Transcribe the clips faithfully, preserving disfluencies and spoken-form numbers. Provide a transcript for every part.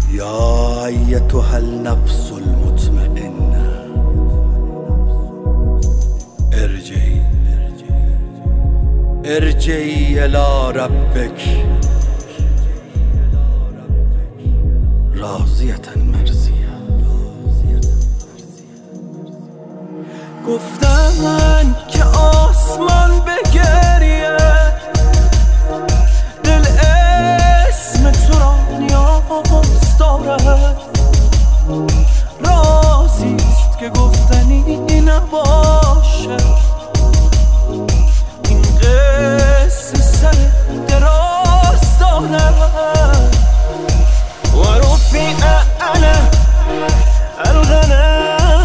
يا أيتها النفس المطمئنة ارجعي ارجعي إلى ربك راضية مرضية. گفتن که آسمان به گریه دل اسم تو را نیاز دارد، رازیست که گفتنی نباشه، این قصه سر دراز دارد. و رفیع انا الغنم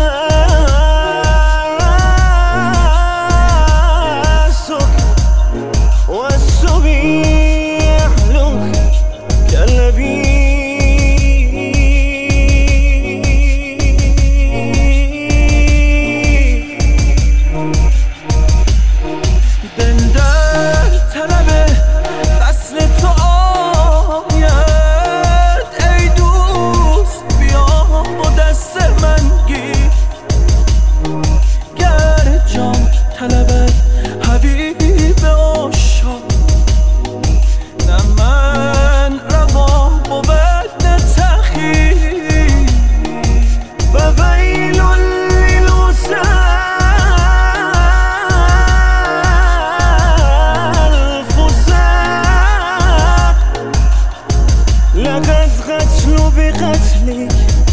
لقد قتلوا بقتلك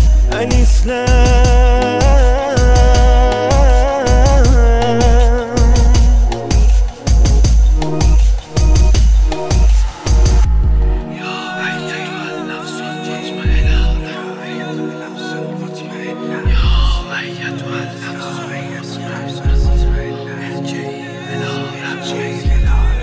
الإسلام. يا أيتها النفس المطمئنة يا أيتها النفس المطمئنة ارجعي إلى ربك